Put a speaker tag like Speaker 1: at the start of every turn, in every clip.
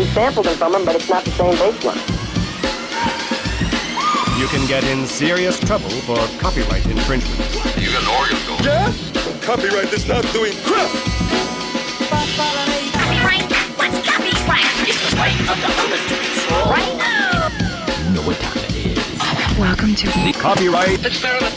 Speaker 1: sampled them from him, but it's not the same bass line.
Speaker 2: You can get in serious trouble for copyright infringement.
Speaker 3: You got an organ going.
Speaker 4: Yeah? Copyright is not doing crap.
Speaker 5: Copyright? What's copyright? It's the right of the owners to control. Right now!
Speaker 6: You know what time it is.
Speaker 7: Welcome to
Speaker 2: The copyright
Speaker 5: Experiment.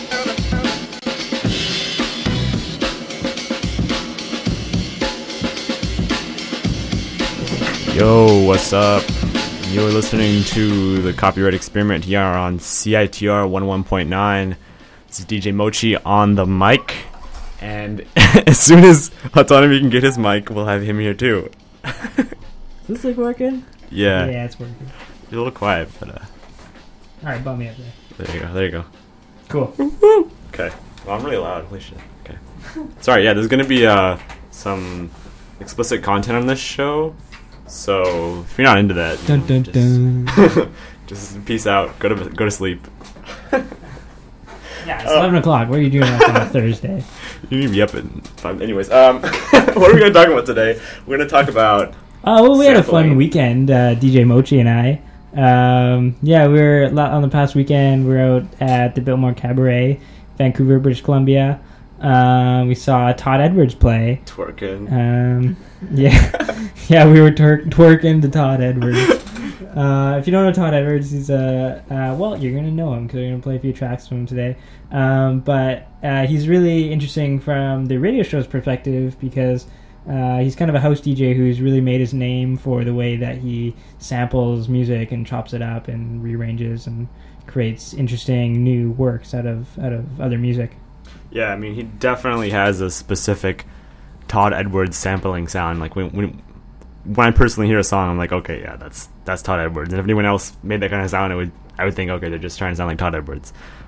Speaker 8: Yo, what's up? You're listening to the Copyright Experiment here on CITR 11.9. This is DJ Mochi on the mic. And as soon as Autonomy can get his mic, we'll have him here too.
Speaker 9: Is this like working?
Speaker 8: Yeah.
Speaker 9: Yeah, it's working.
Speaker 8: You're a little quiet, but
Speaker 9: Alright, bump me up there.
Speaker 8: there you go.
Speaker 9: Cool.
Speaker 8: Okay. Well, I'm really loud. Holy shit. Okay. Sorry, yeah, there's gonna be some explicit content on this show. So if you're not into that,
Speaker 9: Dun dun dun.
Speaker 8: just peace out. Go to sleep.
Speaker 9: Yeah, it's 11 o'clock. What are you doing on a Thursday?
Speaker 8: You need to be up at 5. Anyways, what are we going to talk about today? We're going to talk about
Speaker 9: Well, we had a
Speaker 8: sampling.
Speaker 9: fun weekend, DJ Mochi and I. Yeah, we were on the past weekend. We were out at the Biltmore Cabaret, Vancouver, British Columbia. We saw Todd Edwards play.
Speaker 8: Twerking.
Speaker 9: Yeah, we were twerking to Todd Edwards. If you don't know Todd Edwards, he's well, you're gonna know him because we're gonna play a few tracks from him today. But he's really interesting from the radio show's perspective because he's kind of a house DJ who's really made his name for the way that he samples music and chops it up and rearranges and creates interesting new works out of other music.
Speaker 8: Yeah, I mean, he definitely has a specific Todd Edwards sampling sound. Like when I personally hear a song, I'm like, okay, yeah, that's Todd Edwards. And if anyone else made that kind of sound, I would think, okay, they're just trying to sound like Todd Edwards.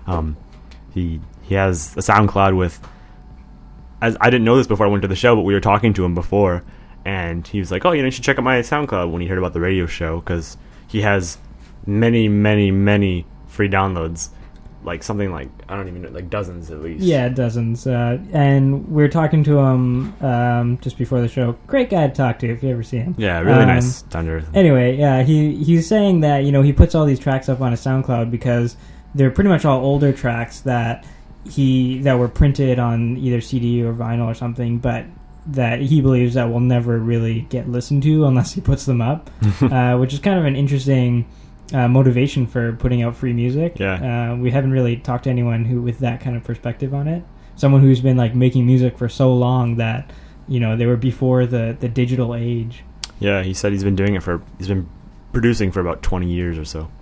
Speaker 8: He has a SoundCloud with, as I didn't know this before I went to the show, but we were talking to him before, and he was like, oh, you should check out my SoundCloud when he heard about the radio show, because he has many, many, many free downloads. Like something like, I don't even know, like dozens at least.
Speaker 9: Yeah, dozens. And we were talking to him just before the show. Great guy to talk to if you ever see him.
Speaker 8: Yeah, really nice. Down to earth.
Speaker 9: Anyway, yeah, he's saying that, he puts all these tracks up on his SoundCloud because they're pretty much all older tracks that were printed on either CD or vinyl or something, but that he believes that will never really get listened to unless he puts them up, which is kind of an interesting motivation for putting out free music.
Speaker 8: Yeah.
Speaker 9: We haven't really talked to anyone who with that kind of perspective on it. Someone who's been like making music for so long that they were before the digital age.
Speaker 8: Yeah, he said he's been producing for about 20 years or so.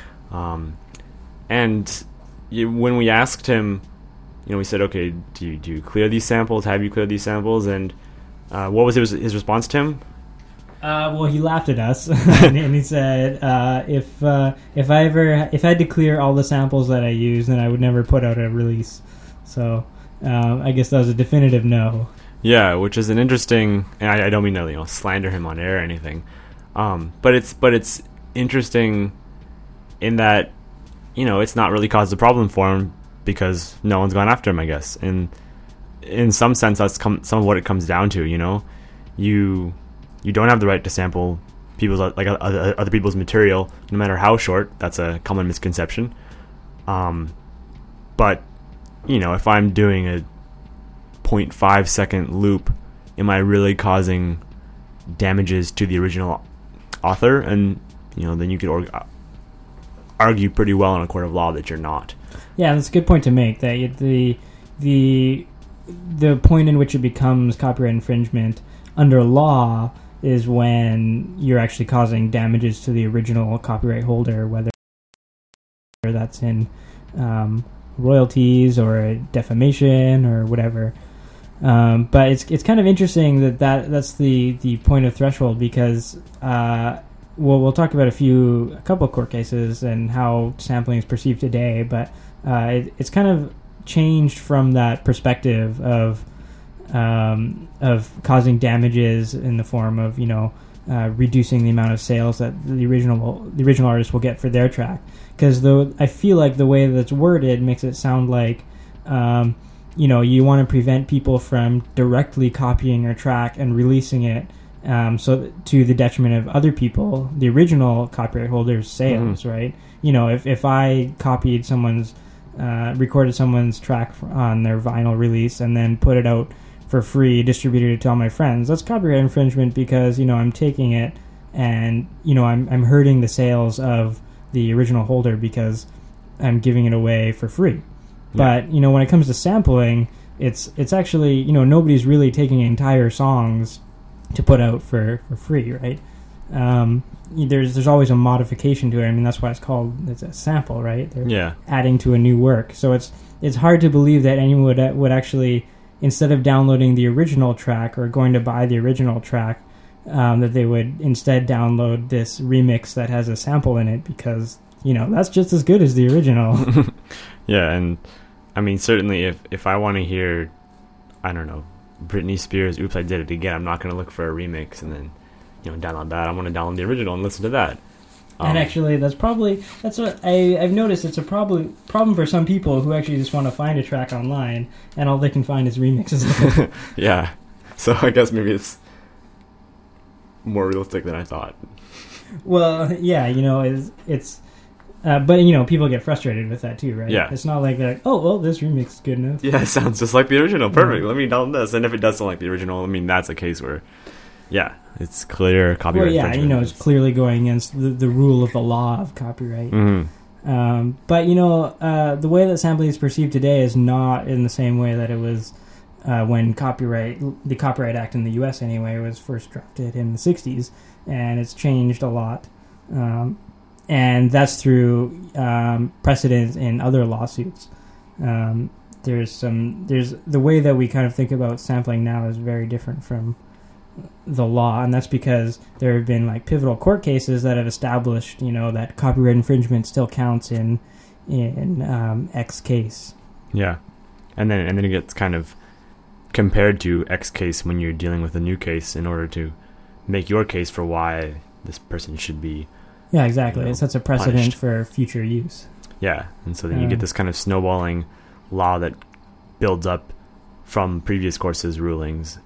Speaker 8: And when we asked him, we said, okay, do you clear these samples? Have you cleared these samples? And what was his response to him?
Speaker 9: Well, he laughed at us, and he said, "If I had to clear all the samples that I use, then I would never put out a release." So, I guess that was a definitive no.
Speaker 8: Yeah, which is an interesting, and I don't mean to slander him on air or anything, but it's interesting in that it's not really caused a problem for him because no one's gone after him, I guess, and in some sense that's some of what it comes down to. You don't have the right to sample people's other people's material, no matter how short. That's a common misconception. But if I'm doing a 0.5 second loop, am I really causing damages to the original author? And then you could argue pretty well in a court of law that you're not.
Speaker 9: Yeah, that's a good point to make. That the point in which it becomes copyright infringement under law is when you're actually causing damages to the original copyright holder, whether that's in royalties or defamation or whatever. But it's kind of interesting that's the point of threshold because we'll talk about a couple of court cases and how sampling is perceived today, but it's kind of changed from that perspective of causing damages in the form of reducing the amount of sales that the original artist will get for their track. Because I feel like the way that's worded makes it sound like you want to prevent people from directly copying your track and releasing it so to the detriment of other people, the original copyright holders' sales, right? You know, if I copied recorded someone's track on their vinyl release and then put it out for free, distributed it to all my friends, that's copyright infringement because, you know, I'm taking it and, you know, I'm hurting the sales of the original holder because I'm giving it away for free. But, you know, when it comes to sampling, it's actually, you know, nobody's really taking entire songs to put out for free, right? There's always a modification to it. I mean, that's why it's a sample, right? They're adding to a new work. So it's hard to believe that anyone would actually, instead of downloading the original track or going to buy the original track, that they would instead download this remix that has a sample in it because, you know, that's just as good as the original.
Speaker 8: Yeah, and I mean, certainly if I want to hear, I don't know, Britney Spears' Oops, I Did It Again, I'm not going to look for a remix and then, you know, download that. I want to download the original and listen to that.
Speaker 9: And actually, that's what I've noticed. It's a problem for some people who actually just want to find a track online and all they can find is remixes.
Speaker 8: Yeah. So I guess maybe it's more realistic than I thought.
Speaker 9: Well, yeah, you know, it's but, you know, people get frustrated with that too, right?
Speaker 8: Yeah.
Speaker 9: It's not like, oh, well, this remix is good enough.
Speaker 8: Yeah, it sounds just like the original. Perfect. Let me download this. And if it does sound like the original, I mean, that's a case where, yeah, it's clear copyright infringement.
Speaker 9: You know, it's clearly going against the rule of the law of copyright.
Speaker 8: Mm-hmm.
Speaker 9: But, you know, the way that sampling is perceived today is not in the same way that it was when the Copyright Act in the U.S. anyway was first drafted in the 60s, and it's changed a lot. And that's through precedent in other lawsuits. There's the way that we kind of think about sampling now is very different from the law, and that's because there have been like pivotal court cases that have established, you know, that copyright infringement still counts in X case.
Speaker 8: Yeah, and then it gets kind of compared to X case when you're dealing with a new case in order to make your case for why this person should be. Yeah, exactly. You know,
Speaker 9: it sets a precedent
Speaker 8: punished
Speaker 9: for future use.
Speaker 8: Yeah, and so then you get this kind of snowballing law that builds up from previous cases rulings.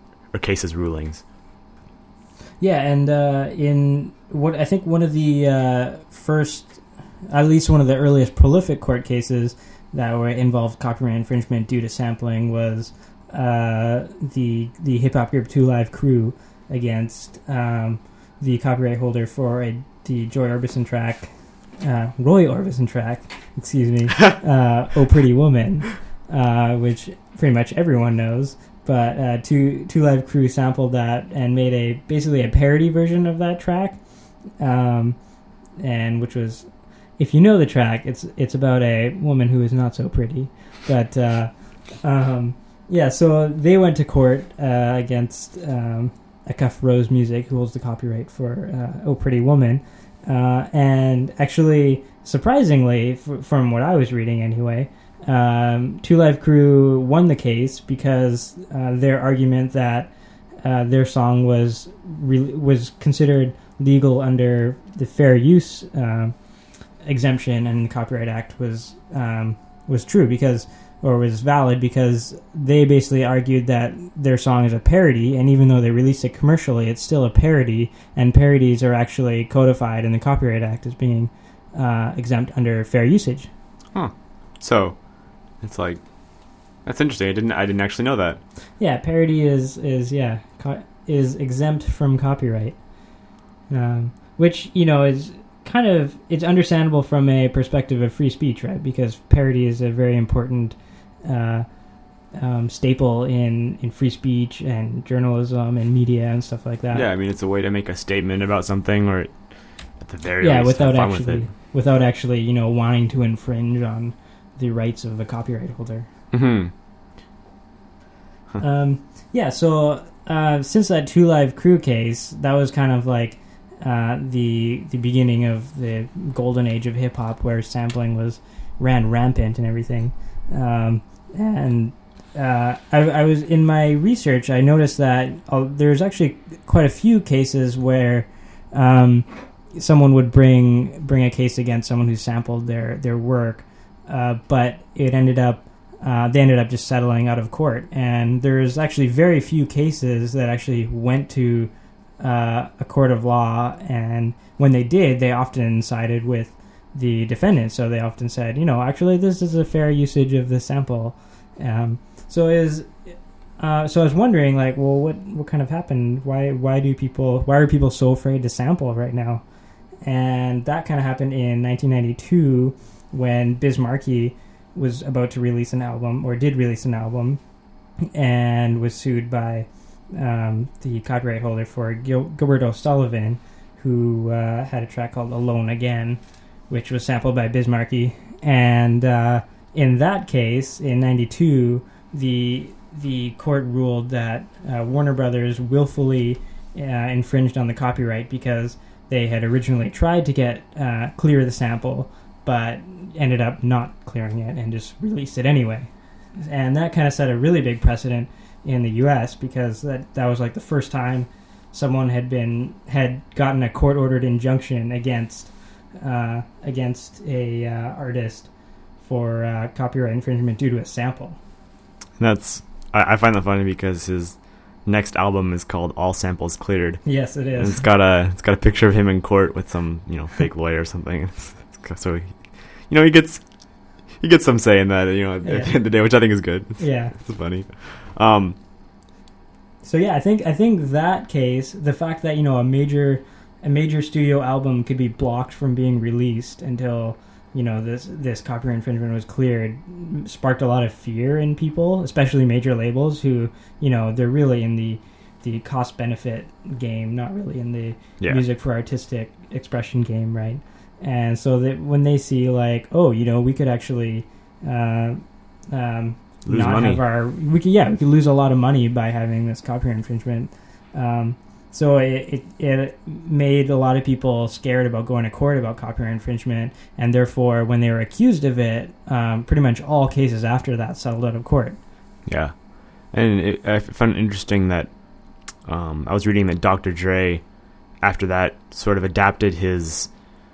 Speaker 9: Yeah, and in what I think one of the first, at least one of the earliest prolific court cases that involved copyright infringement due to sampling was the hip hop group 2 Live Crew against the copyright holder for the Roy Orbison track, "Oh Pretty Woman," which pretty much everyone knows. But 2 Live Crew sampled that and made basically a parody version of that track, and which was, if you know the track, it's about a woman who is not so pretty. But yeah, so they went to court against Akaf Rose Music, who holds the copyright for "Oh Pretty Woman," and actually, surprisingly, from what I was reading anyway, 2 Live Crew won the case because their argument that their song was considered legal under the fair use exemption and the Copyright Act was true was valid because they basically argued that their song is a parody, and even though they released it commercially, it's still a parody, and parodies are actually codified in the Copyright Act as being exempt under fair usage.
Speaker 8: Huh. So it's like, that's interesting. I didn't actually know that.
Speaker 9: Yeah, parody is exempt from copyright, which, you know, is kind of, it's understandable from a perspective of free speech, right? Because parody is a very important staple in free speech and journalism and media and stuff like that.
Speaker 8: Yeah, I mean, it's a way to make a statement about something, or at the very least, have fun with it.
Speaker 9: Without actually, you know, wanting to infringe on the rights of the copyright holder.
Speaker 8: Mm-hmm. Huh.
Speaker 9: Yeah, so since that 2 Live Crew case, that was kind of like the beginning of the golden age of hip hop, where sampling ran rampant and everything. I was in my research, I noticed that there's actually quite a few cases where someone would bring a case against someone who sampled their work, but it ended up they ended up just settling out of court. And there's actually very few cases that actually went to a court of law, and when they did, they often sided with the defendant. So they often said, actually, this is a fair usage of the sample. So I was wondering, like, well, what kind of happened? Why are people so afraid to sample right now? And that kind of happened in 1992 when Biz Markie was about to release an album, or did release an album, and was sued by the copyright holder for Gilbert O'Sullivan, who had a track called Alone Again, which was sampled by Biz Markie. And in that case, in 92, the court ruled that Warner Brothers willfully infringed on the copyright because they had originally tried to clear the sample, but ended up not clearing it and just released it anyway. And that kind of set a really big precedent in the U.S. because that was like the first time someone had gotten a court-ordered injunction against a artist for copyright infringement due to a sample.
Speaker 8: I find that funny because his next album is called All Samples Cleared.
Speaker 9: Yes, it is.
Speaker 8: And it's got a picture of him in court with some fake lawyer or something. So he gets some say in that at the end of the day, which I think is good. It's funny.
Speaker 9: So yeah, I think that case, the fact that a major studio album could be blocked from being released until this copyright infringement was cleared, sparked a lot of fear in people, especially major labels who they're really in the cost benefit game, not really in the music for artistic expression game, right? And so that when they see like, we could actually
Speaker 8: lose money.
Speaker 9: We could lose a lot of money by having this copyright infringement. So it made a lot of people scared about going to court about copyright infringement, and therefore, when they were accused of it, pretty much all cases after that settled out of court. Yeah,
Speaker 8: and I found it interesting that I was reading that Dr. Dre, after that, sort of adapted his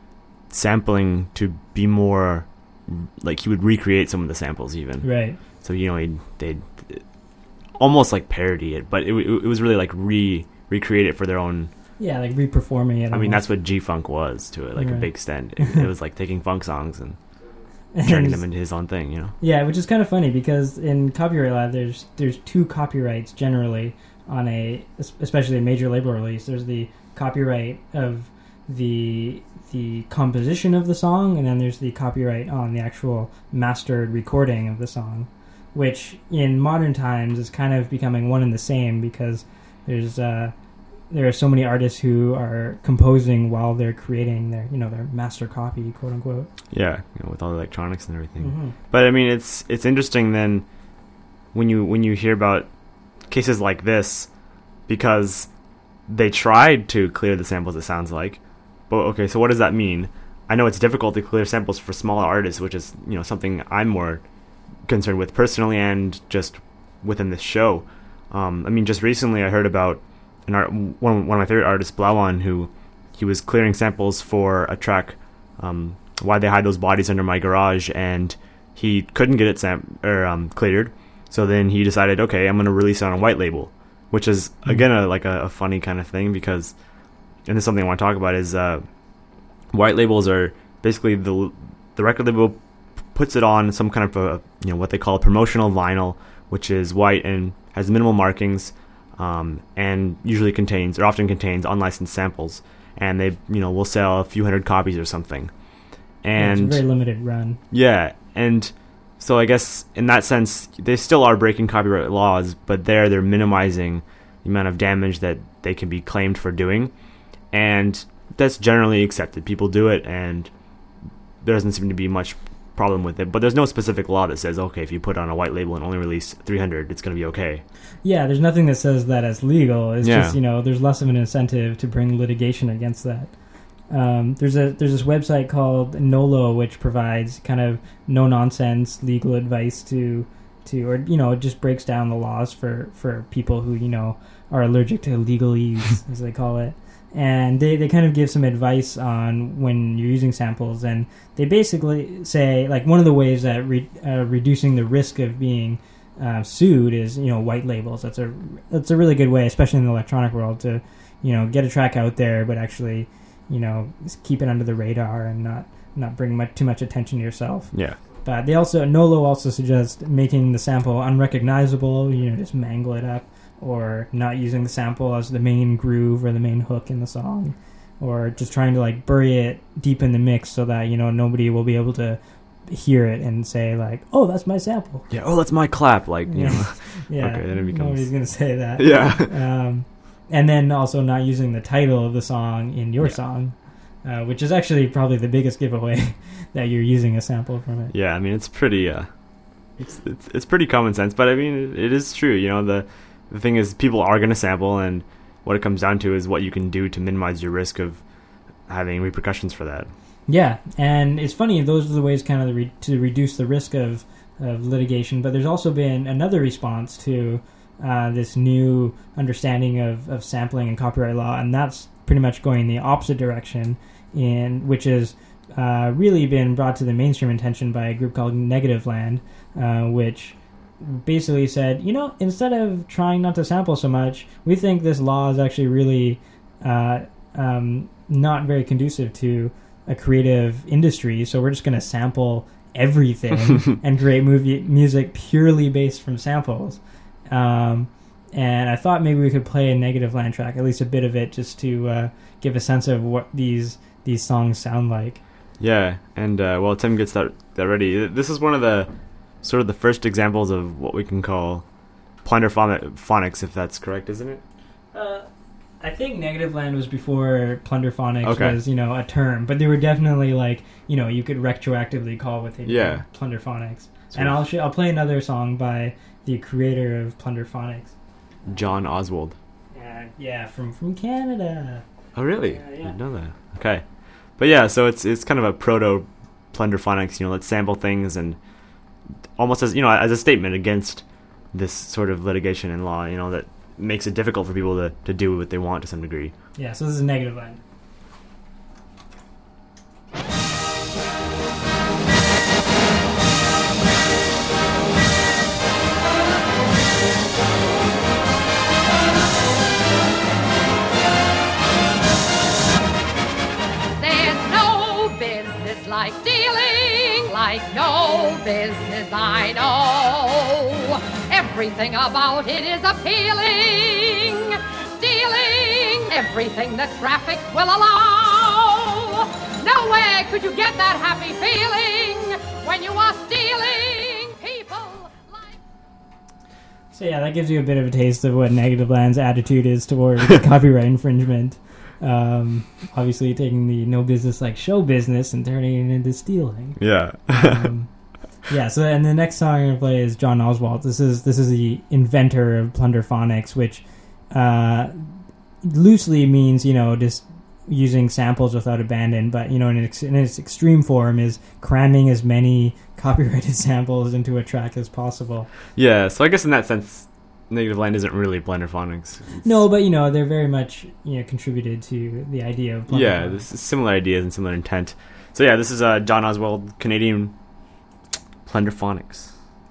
Speaker 8: sampling to be more like he would recreate some of the samples even.
Speaker 9: Right.
Speaker 8: So they'd almost like parody it, but it was really like recreate it for their own.
Speaker 9: Yeah, like reperforming it.
Speaker 8: I mean, that's what G-Funk was to it, like a big extent. It was like taking funk songs and turning them into his own thing,
Speaker 9: Yeah, which is kind of funny because in copyright law, there's two copyrights generally on especially a major label release. There's the copyright of the composition of the song, and then there's the copyright on the actual mastered recording of the song, which in modern times is kind of becoming one and the same because there are so many artists who are composing while they're creating their master copy, quote unquote.
Speaker 8: Yeah, with all the electronics and everything.
Speaker 9: Mm-hmm.
Speaker 8: But I mean, it's interesting then when you hear about cases like this, because they tried to clear the samples. It sounds like, but okay, so what does that mean? I know it's difficult to clear samples for smaller artists, which is something I'm more concerned with personally and just within this show. I mean, just recently I heard about one of my favorite artists, Blawan, who he was clearing samples for a track, Why They Hide Those Bodies Under My Garage, and he couldn't get it cleared. So then he decided, okay, I'm going to release it on a white label, which is again a funny kind of thing because, and this is something I want to talk about, is white labels are basically the record label puts it on some kind of what they call a promotional vinyl, which is white and has minimal markings, and often contains unlicensed samples, and they will sell a few hundred copies or something. And
Speaker 9: it's a very limited run.
Speaker 8: Yeah, and so I guess in that sense they still are breaking copyright laws, but they're minimizing the amount of damage that they can be claimed for doing, and that's generally accepted. People do it, and there doesn't seem to be much problem with it, but there's no specific law that says, okay, if you put it on a white label and only release 300, it's going to be okay.
Speaker 9: Yeah, there's nothing that says that it's legal. It's just, there's less of an incentive to bring litigation against that. There's this website called Nolo, which provides kind of no-nonsense legal advice to or, it just breaks down the laws for people who, are allergic to legalese, as they call it. And they kind of give some advice on when you're using samples, and they basically say, like, one of the ways that reducing the risk of being sued is white labels. That's a really good way, especially in the electronic world, to get a track out there, but actually, keep it under the radar and not bring too much attention to yourself.
Speaker 8: Yeah.
Speaker 9: But Nolo also suggests making the sample unrecognizable, just mangle it up, or not using the sample as the main groove or the main hook in the song, or just trying to like bury it deep in the mix so that, nobody will be able to hear it and say like, oh, that's my sample.
Speaker 8: Yeah. Oh, that's my clap. Like,
Speaker 9: Yeah.
Speaker 8: Okay, then it becomes...
Speaker 9: Nobody's going to say that.
Speaker 8: Yeah.
Speaker 9: And then also not using the title of the song in your song, which is actually probably the biggest giveaway that you're using a sample from it.
Speaker 8: Yeah, I mean, it's pretty, it's pretty common sense, but I mean, it is true. The thing is, people are going to sample, and what it comes down to is what you can do to minimize your risk of having repercussions for that.
Speaker 9: Yeah, and it's funny, those are the ways kind of to reduce the risk of litigation, but there's also been another response to this new understanding of sampling and copyright law, and that's pretty much going the opposite direction, which has really been brought to the mainstream attention by a group called Negativland, which basically said, instead of trying not to sample so much, we think this law is actually really not very conducive to a creative industry, so we're just going to sample everything and create music purely based from samples. And I thought maybe we could play a Negativland track, at least a bit of it, just to give a sense of what these songs sound like.
Speaker 8: Yeah, and while Tim gets that ready, this is one of the sort of the first examples of what we can call plunderphonics, if that's correct, isn't it?
Speaker 9: I think Negativland was before plunderphonics was, a term, but they were definitely like, you could retroactively call within plunderphonics. And I'll play another song by the creator of plunderphonics,
Speaker 8: John Oswald.
Speaker 9: Yeah, from Canada.
Speaker 8: Oh, really?
Speaker 9: Yeah.
Speaker 8: I didn't know that. Okay. But yeah, so it's kind of a proto plunderphonics, let's sample things, and almost as as a statement against this sort of litigation and law, that makes it difficult for people to do what they want to some degree.
Speaker 9: Yeah, so this is Negativland.
Speaker 5: There's no business like stealing, like no business I know. Everything about it is appealing, stealing everything that traffic will allow. Nowhere could you get that happy feeling when you are stealing people like...
Speaker 9: So yeah, that gives you a bit of a taste of what Negativland's attitude is toward copyright infringement. Obviously taking the no business like show business and turning it into stealing.
Speaker 8: Yeah.
Speaker 9: Yeah, so and the next song I'm going to play is John Oswald. This is the inventor of plunderphonics, which loosely means, just using samples without abandon, but, in its extreme form is cramming as many copyrighted samples into a track as possible.
Speaker 8: Yeah, so I guess in that sense, Negativland isn't really plunderphonics.
Speaker 9: No, but, they're very much, contributed to the idea of plunderphonics.
Speaker 8: Yeah, this is similar ideas and similar intent. So yeah, this is John Oswald, Canadian plunderphonics.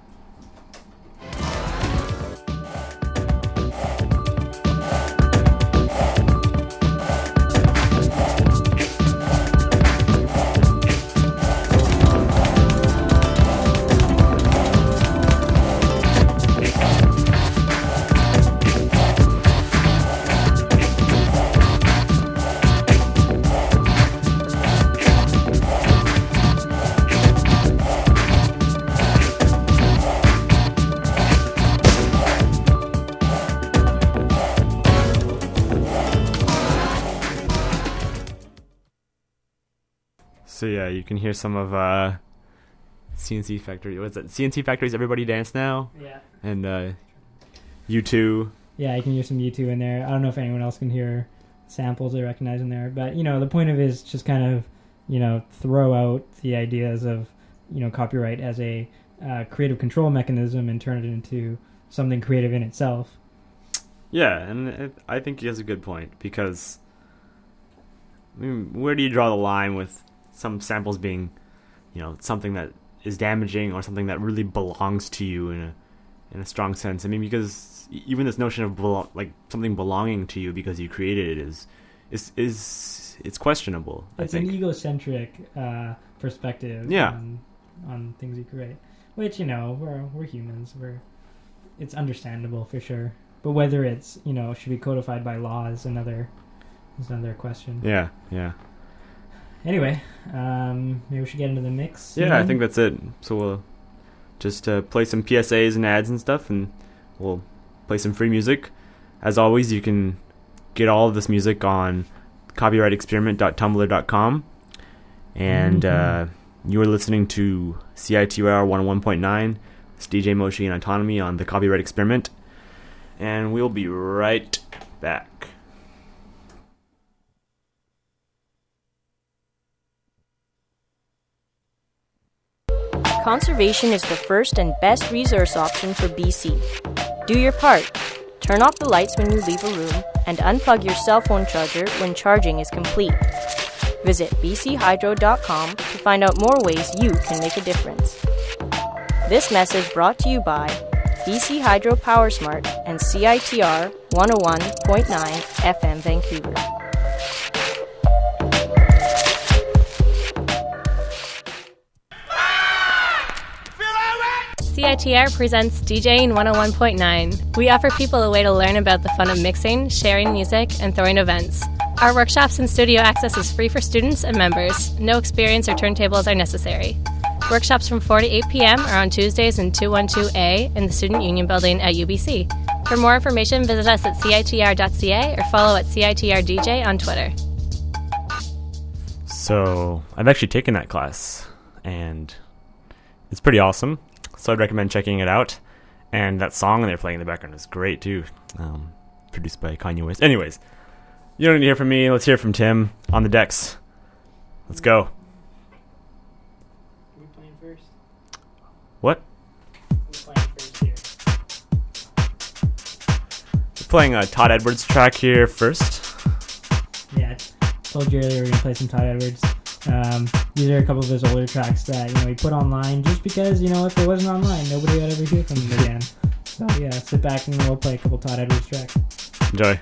Speaker 8: So yeah, you can hear some of CNC Factory. What's that? CNC Factory's Everybody Dance Now?
Speaker 9: Yeah.
Speaker 8: And U2.
Speaker 9: Yeah, you can hear some U2 in there. I don't know if anyone else can hear samples they recognize in there. But, the point of it is just kind of, throw out the ideas of, copyright as a creative control mechanism and turn it into something creative in itself.
Speaker 8: Yeah, and I think he has a good point, because where do you draw the line with some samples being, something that is damaging or something that really belongs to you in in a strong sense. I mean, because even this notion of like something belonging to you because you created it is it's questionable.
Speaker 9: It's
Speaker 8: I think
Speaker 9: an egocentric perspective.
Speaker 8: Yeah.
Speaker 9: On things you create, which we're humans. It's understandable for sure. But whether it's should be codified by law is another question.
Speaker 8: Yeah. Yeah.
Speaker 9: Anyway, maybe we should get into the mix.
Speaker 8: Yeah, I think that's it. So we'll just play some PSAs and ads and stuff, and we'll play some free music. As always, you can get all of this music on copyrightexperiment.tumblr.com. And you are listening to CITR 101.9. It's DJ Moshi and Autonomy on the Copyright Experiment. And we'll be right back.
Speaker 3: Conservation is the first and best resource option for BC. Do your part. Turn off the lights when you leave a room and unplug your cell phone charger when charging is complete. Visit bchydro.com to find out more ways you can make a difference. This message brought to you by BC Hydro PowerSmart and CITR 101.9 FM Vancouver.
Speaker 7: CITR presents DJing 101.9. We offer people a way to learn about the fun of mixing, sharing music, and throwing events. Our workshops and studio access is free for students and members. No experience or turntables are necessary. Workshops from 4 to 8 p.m. are on Tuesdays in 212A in the Student Union Building at UBC. For more information, visit us at citr.ca or follow at CITRDJ on Twitter.
Speaker 8: So, I've actually taken that class, and it's pretty awesome. So I'd recommend checking it out. And that song they're playing in the background is great, too. Produced by Kanye West. Anyways, you don't need to hear from me. Let's hear from Tim on the decks. Let's go.
Speaker 9: Are we playing first?
Speaker 8: What?
Speaker 9: We're playing first here.
Speaker 8: We're playing a Todd Edwards track here first.
Speaker 9: Yeah, I told you earlier we're going to play some Todd Edwards. These are a couple of his older tracks that, he put online just because, if it wasn't online, nobody would ever hear from him again. So, yeah, sit back and we'll play a couple Todd Edwards tracks.
Speaker 8: Enjoy.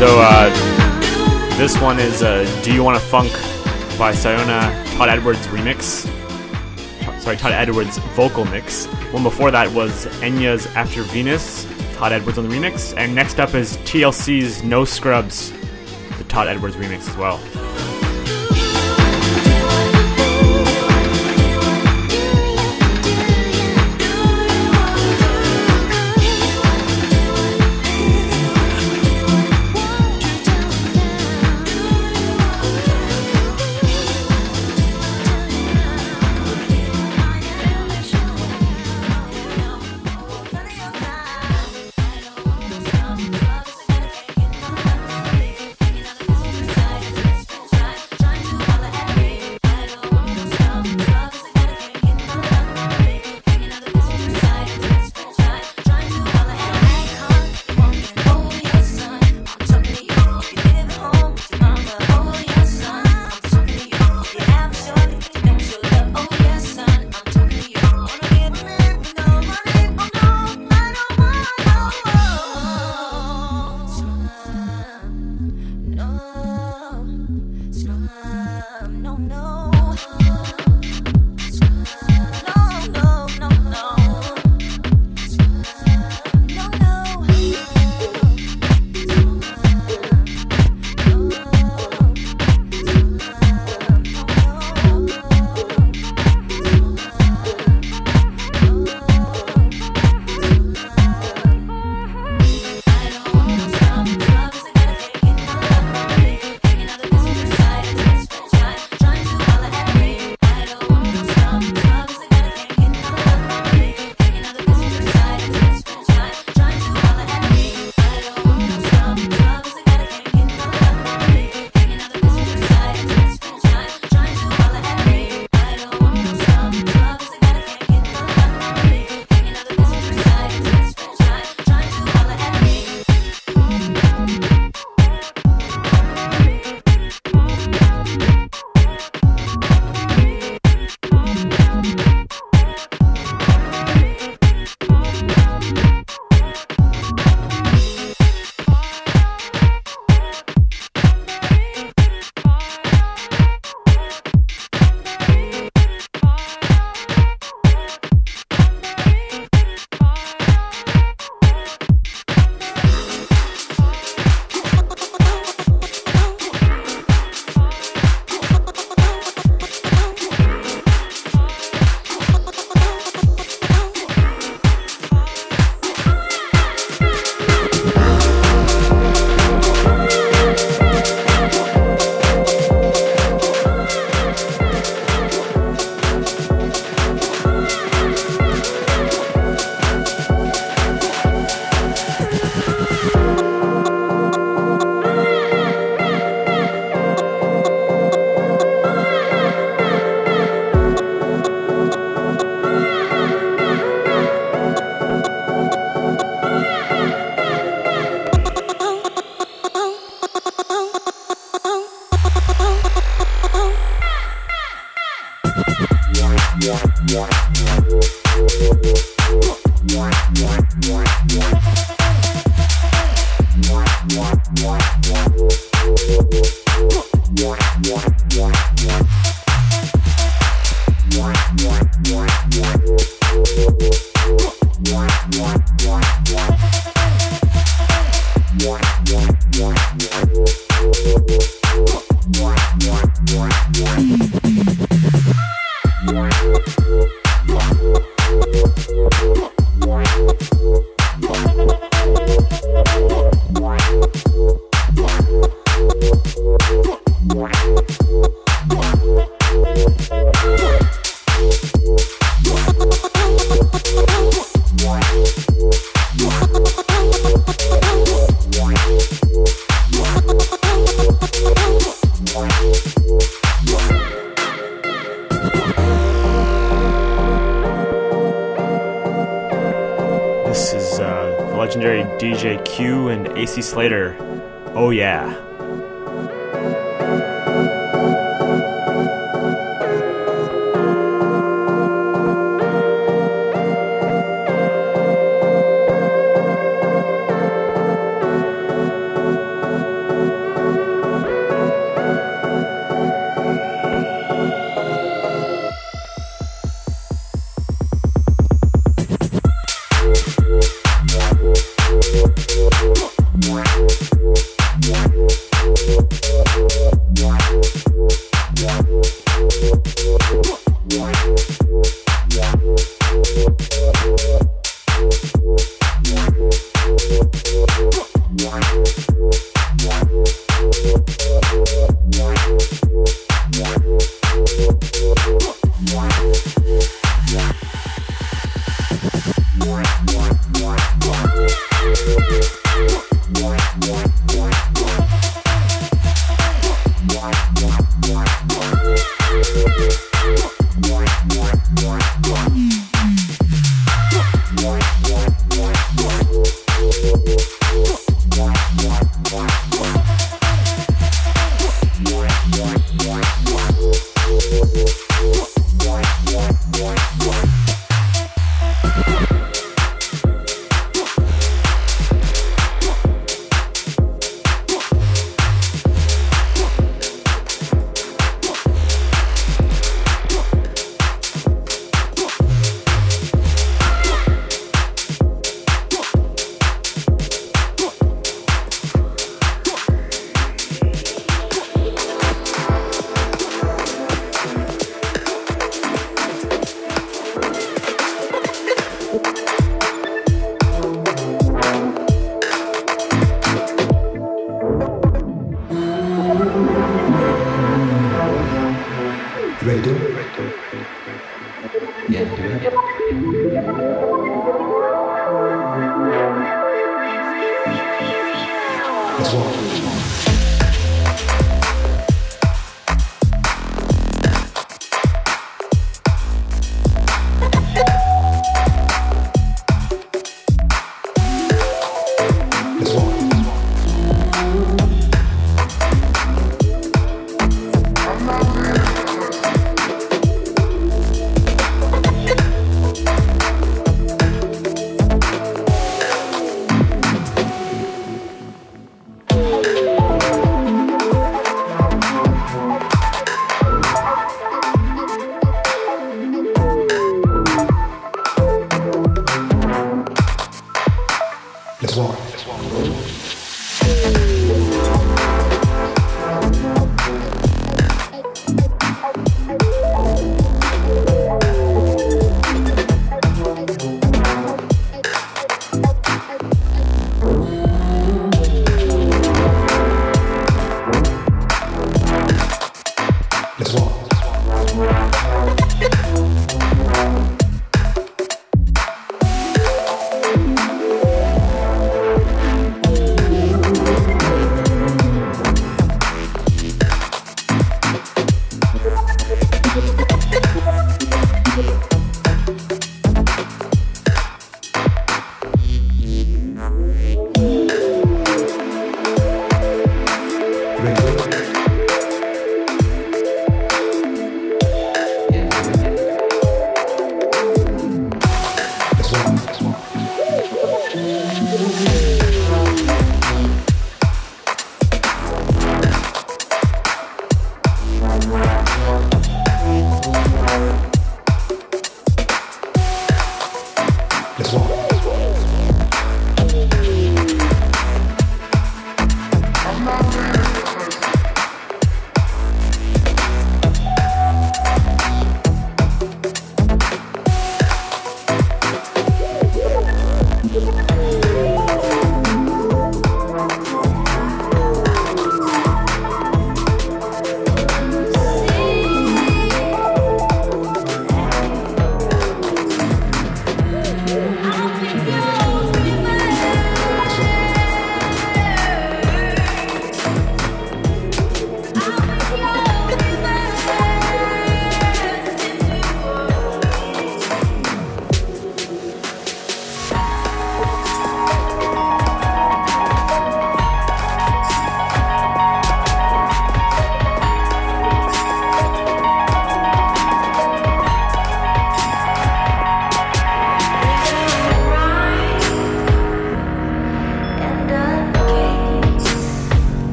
Speaker 8: So this one is Do You Wanna Funk by Sayona, Todd Edwards remix. Sorry, Todd Edwards vocal mix. One before that was Enya's After Venus, Todd Edwards on the remix. And next up is TLC's No Scrubs, the Todd Edwards remix as well. Legendary DJ Q and AC Slater. Oh yeah.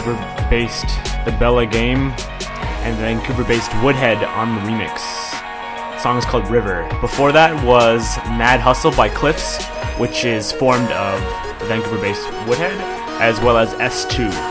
Speaker 8: Vancouver-based The Bella Game and Vancouver-based Woodhead on the remix. The song is called River. Before that was Mad Hustle by Cliffs, which is formed of the Vancouver-based Woodhead, as well as S2.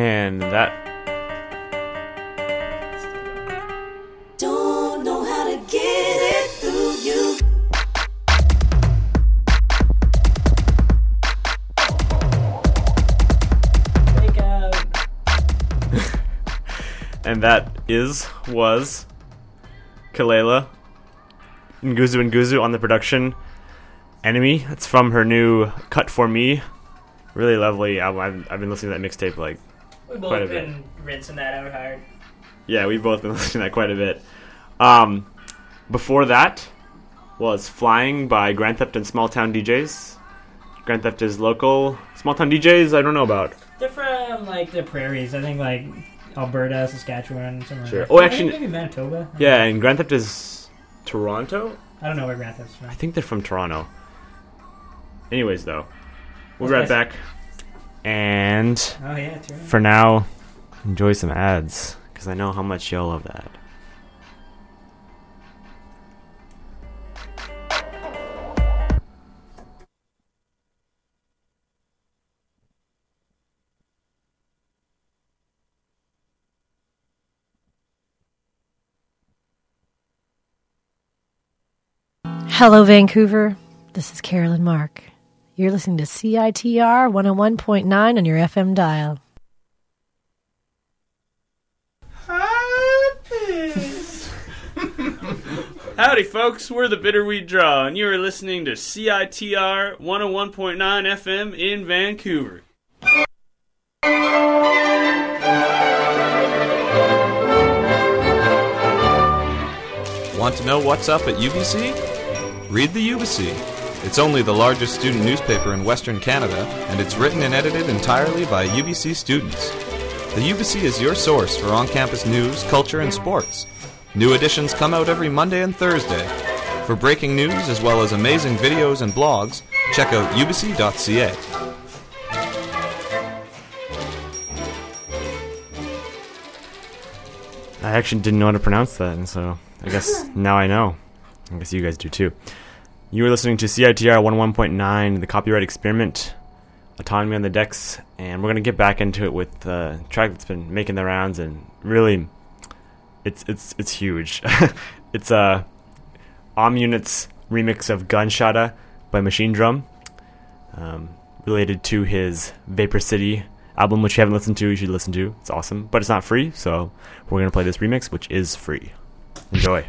Speaker 8: And that
Speaker 10: Don't know how to get it through you.
Speaker 8: and that was Kelela Nguzu on the production. Enemy. It's from her new Cut For Me. Really lovely album. I've been listening to that mixtape like
Speaker 9: We've
Speaker 8: quite a
Speaker 9: both
Speaker 8: bit.
Speaker 9: been rinsing that out hard.
Speaker 8: Yeah, we've both been listening to that quite a bit. Before that was Flying by Grand Theft and Small Town DJs. Grand Theft is local. Small Town DJs, I don't know about.
Speaker 9: They're from like the prairies. I think like Alberta, Saskatchewan, somewhere.
Speaker 8: Sure.
Speaker 9: Like
Speaker 8: Oh, actually,
Speaker 9: maybe Manitoba.
Speaker 8: Yeah, and Grand Theft is Toronto?
Speaker 9: I don't know where Grand Theft's from.
Speaker 8: I think they're from Toronto. Anyways, though, we'll be
Speaker 9: Okay.
Speaker 8: right back. And
Speaker 9: Oh yeah, it's right.
Speaker 8: for now, enjoy some ads, because I know how much y'all love that.
Speaker 11: Hello, Vancouver. This is Carolyn Mark. You're listening to CITR 101.9 on your FM dial.
Speaker 12: Howdy, folks. We're the Bitterweed Draw, and you are listening to CITR 101.9 FM in Vancouver.
Speaker 13: Want to know what's up at UBC? Read the UBC. It's only the largest student newspaper in Western Canada, and it's written and edited entirely by UBC students. The UBC is your source for on-campus news, culture, and sports. New editions come out every Monday and Thursday. For breaking news as well as amazing videos and blogs, check out ubc.ca.
Speaker 8: I actually didn't know how to pronounce that, and so I guess now I know. I guess you guys do too. You were listening to CITR 101.9, The Copyright Experiment, Autonomy on the Decks, and we're going to get back into it with a track that's been making the rounds, and really, it's huge. It's Unit's remix of Gunshotta by Machine Drum, related to his Vapor City album, which you haven't listened to, you should listen to. It's awesome, but it's not free, so we're going to play this remix, which is free. Enjoy.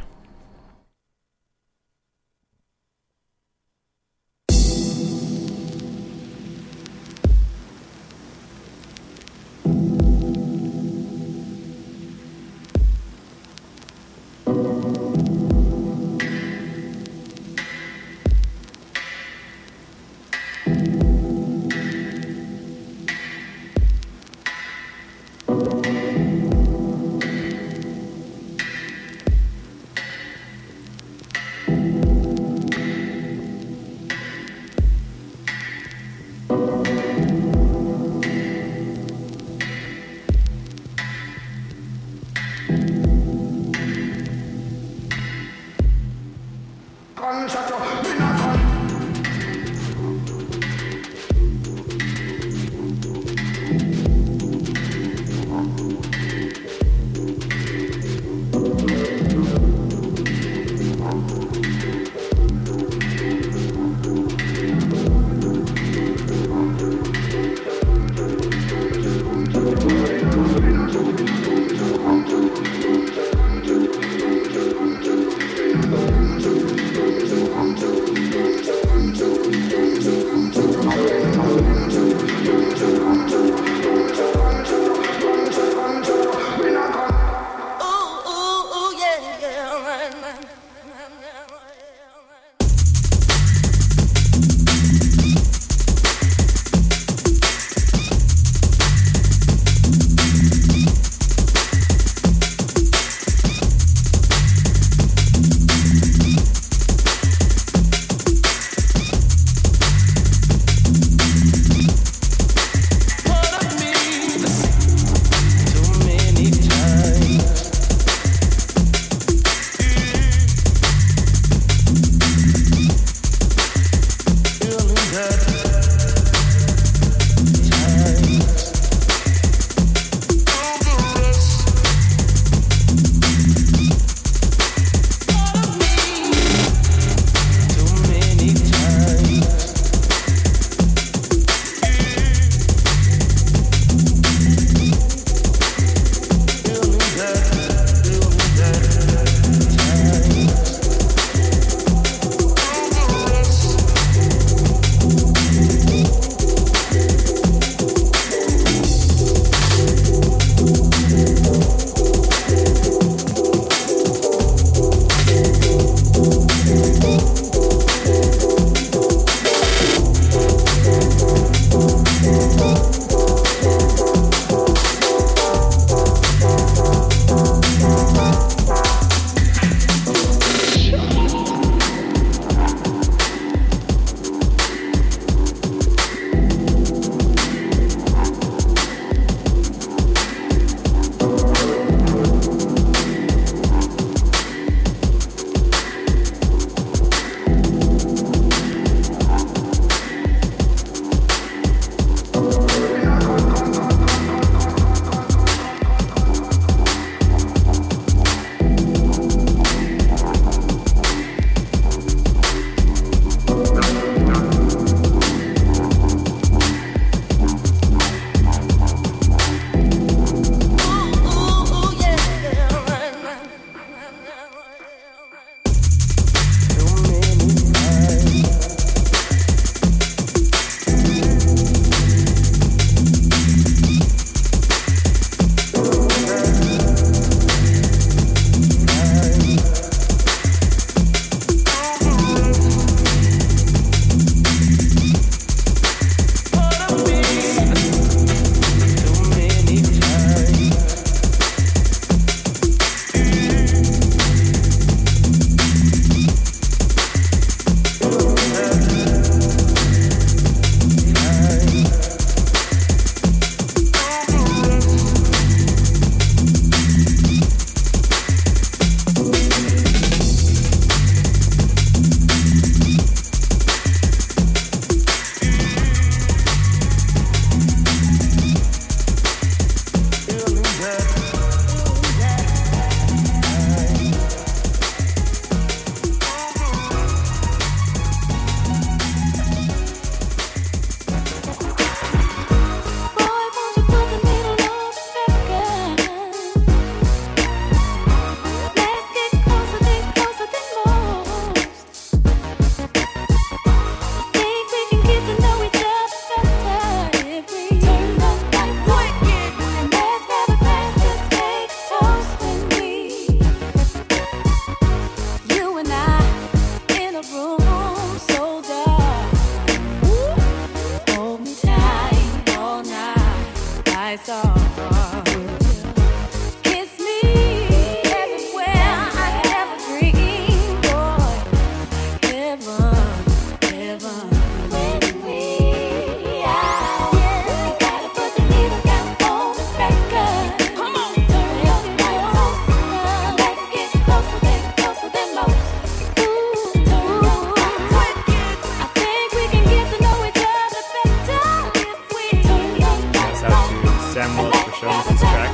Speaker 8: Genesis track.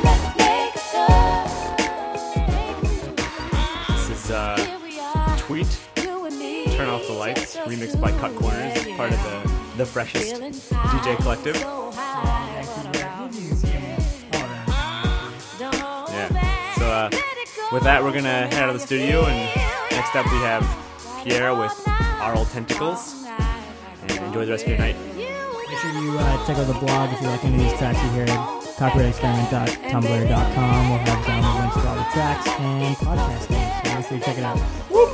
Speaker 8: This is Tweet, Turn Off the Lights, remixed by Cut Corners, part of the Freshest DJ Collective. Yeah. So with that, we're gonna head out of the studio, and next up we have Pierre with Our Old Tentacles. And enjoy the rest of your night.
Speaker 9: Make sure you check out the blog if you like any of these tracks you heard. copyrightexperiment.tumblr.com. We'll have download links to all the tracks and podcasting. So make sure you check it out. Woo!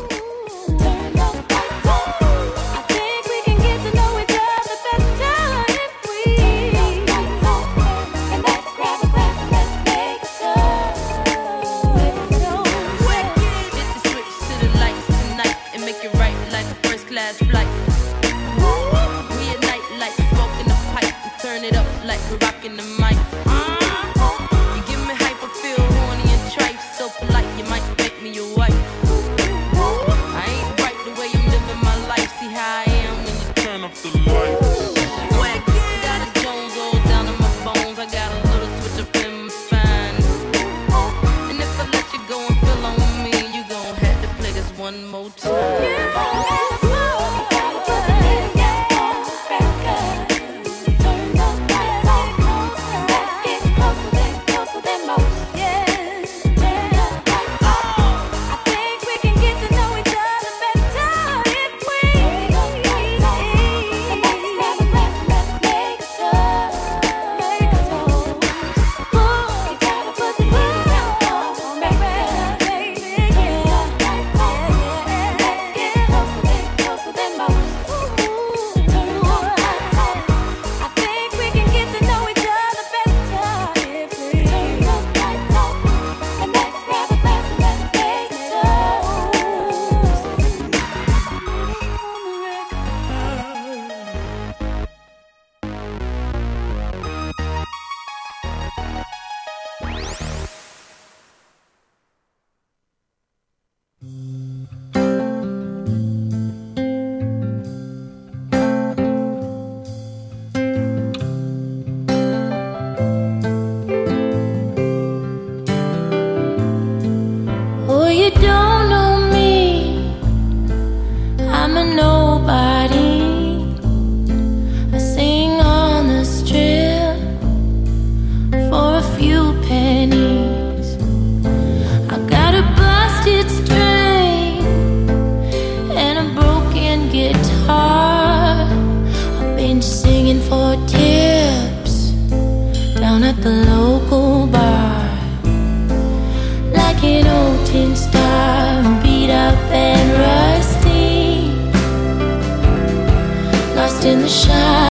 Speaker 10: In the shine.